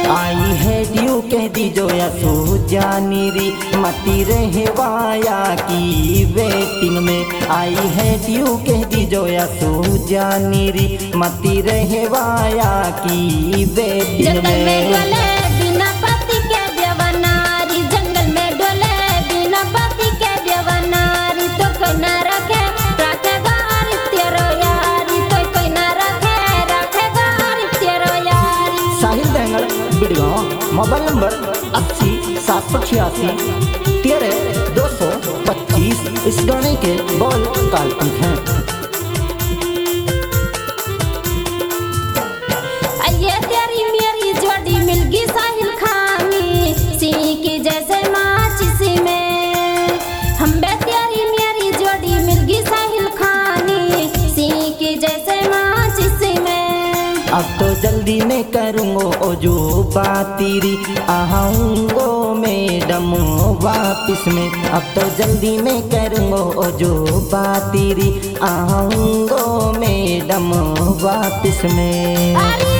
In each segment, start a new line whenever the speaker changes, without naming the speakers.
आई है ड्यू कह दी जो या सो जानी री मती रहे वाया की वेटिंग में। आई है ड्यू कह दी जो या सो जानी री मती रहे वाया की वेटिंग में। Mobile number 80 786 13 225। इस गाने के बोल काल्पनिक हैं।
ये तेरी मेरी जोड़ी मिल गई साहिल खानी सी की जैसे माचिस में। हम बे तेरी मेरी जोड़ी मिल गई साहिल खानी सी की जैसे माचिस में।
अब तो जल्दी मैं करूँगो ओ जो बातीरी आऊँगो मैडम वापिस में। अब तो जल्दी मैं करूँगो ओ जो बातीरी आऊँगो मैडम वापिस में।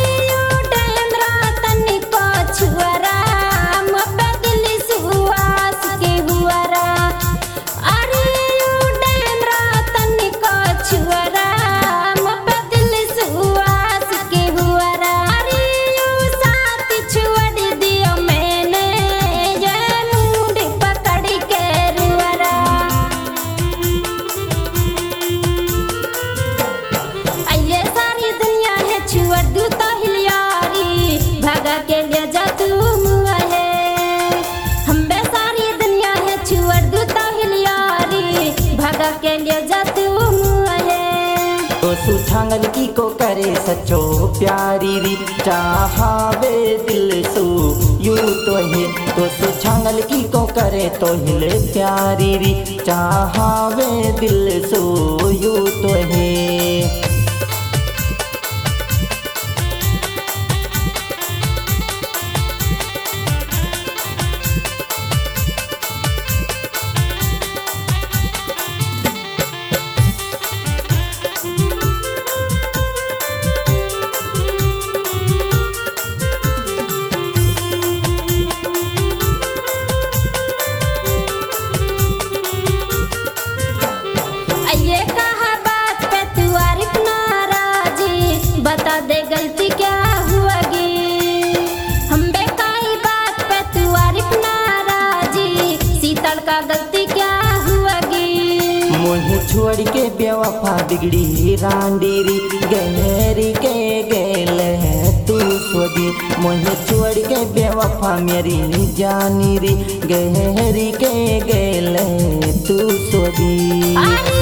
तो छांगल की को करे सचो प्यारी री चाहावे दिल सो यू तो है। तो छांगल की को करे तो हिल प्यारी री चाहावे दिल सो यू तो है। छोड़ के बेवफा बिगड़ी रांडीरी गहरी के गेल है तू सोगी। मुझे छोड़ के बेवफा मेरी जानी री गहरी के गेल है तू सोगी।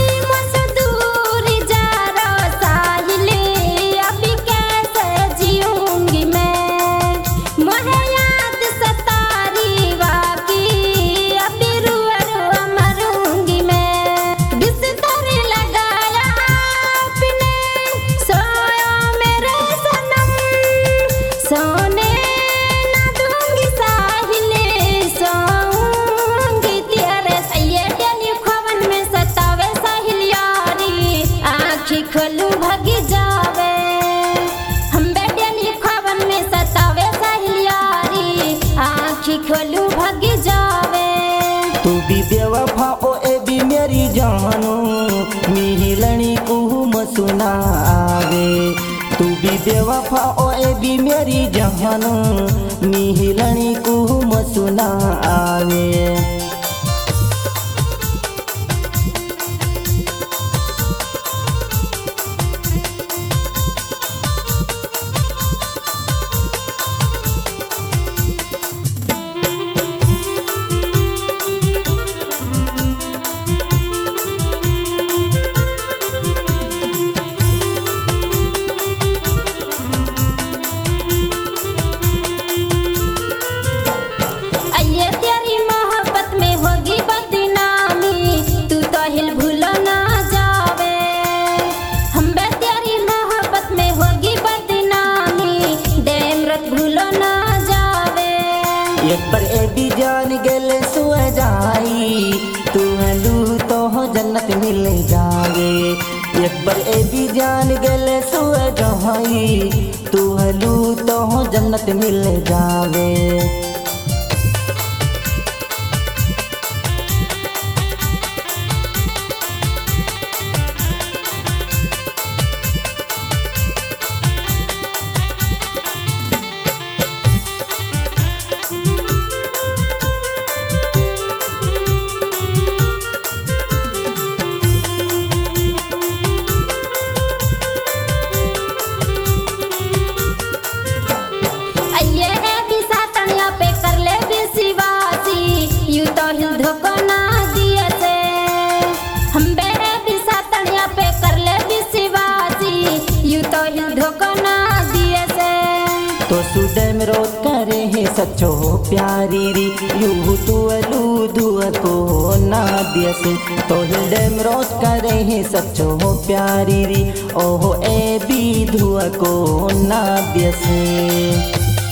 खोलू भग जावे
तू भी बेवफा ओ ए भी मेरी जानो मिलनी कुम सुनावे। तू भी बेवफा ओ ए भी मेरी जानो मिलनी कुम सुनावे। एक पर ए भी जान गेल सुए जाई तू लू तो जन्नत मिल जावे। एक बार ए भी जान गले सुए जहाई तू हलू तो जन्नत मिल जावे। तो सुडम रोज करे है सच्चो प्यारी री यू तू अलू दुआ को ना दिया से। तो हिलडम रोज करे है सच्चो प्यारी री ओहो ए भी धुआ को ना दिया से।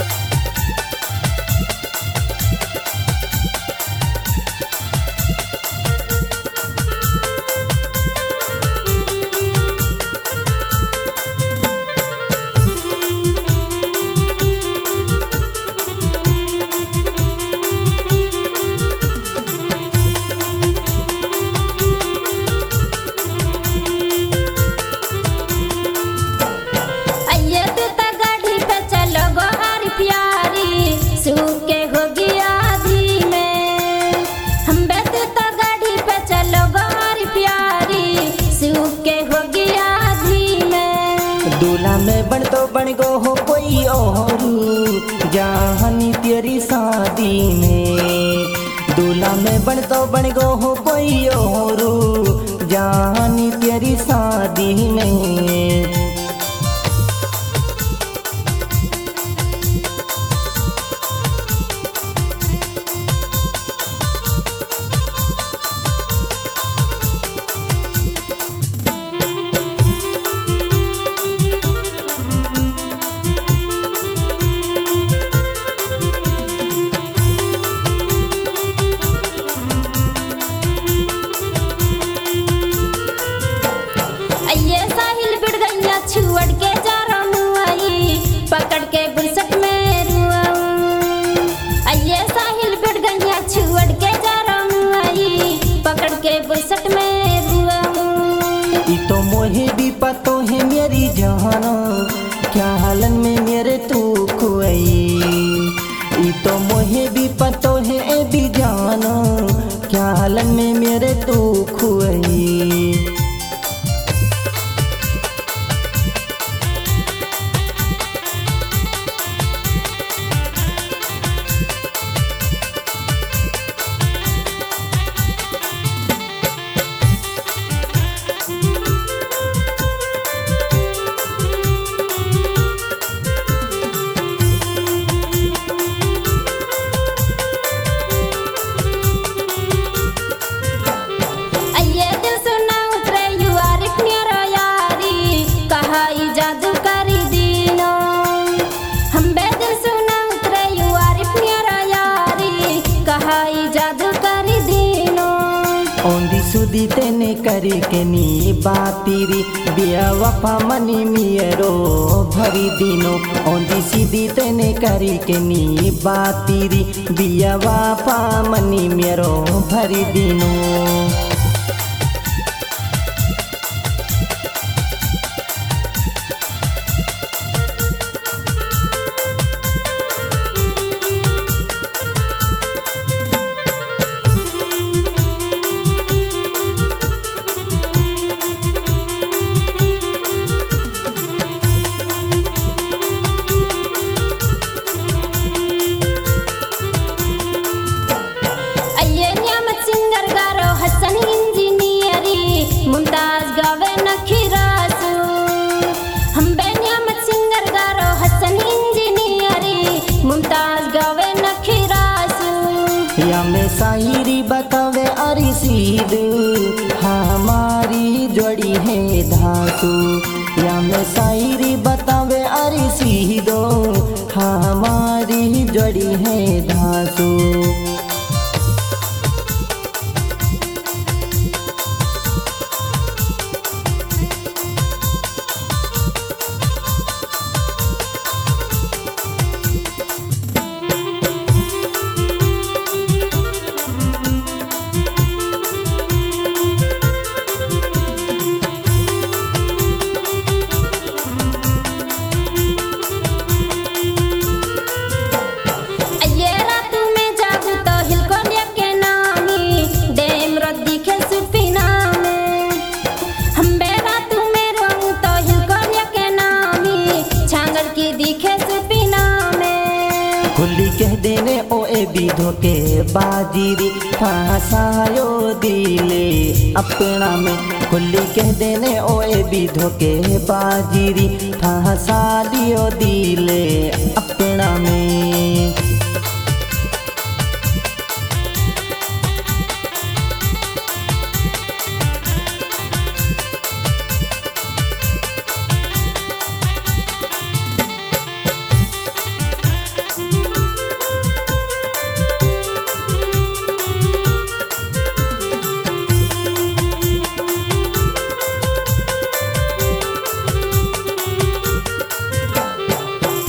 दूल्हा में बन तो बन गो हो कोई और जहानी तेरी शादी में। दूल्हा में बन तो बन गो हो कोई और जहानी तेरी शादी में।
छुअड़ के जा रमुआई पकड़ के बुलसट में रुआऊं। अये साहिल बिड़ गैया छुअड़ के जा रमुआई पकड़ के बुलसट में रुआऊं।
ई तो मोहे भी पतो है मेरी जान क्या हालन में मेरे तू खुआई। ई तो मोहे भी पतो है ए भी जान क्या हालन में मेरे तू खुआई। ओंदी सुदी तेने करी के नी बातीरी बिया वफा मनी मियरो भरी दिनो। ओंदी सीधी तेने करी के नी बातीरी बिया वफा मनी मियरो भरी दिनो। या में शायरी बतावे अरी सीध हमारी जोड़ी है धातु। या में शायरी बतावे अरी सीधो हमारी जोड़ी है धातु। खुली कह देने ओ ए भी धोखे बाजीरी फसायो दिले अपना में खुली कह देने ओ ए भी धोखे बाजीरी फसा लियो दिले अपना में।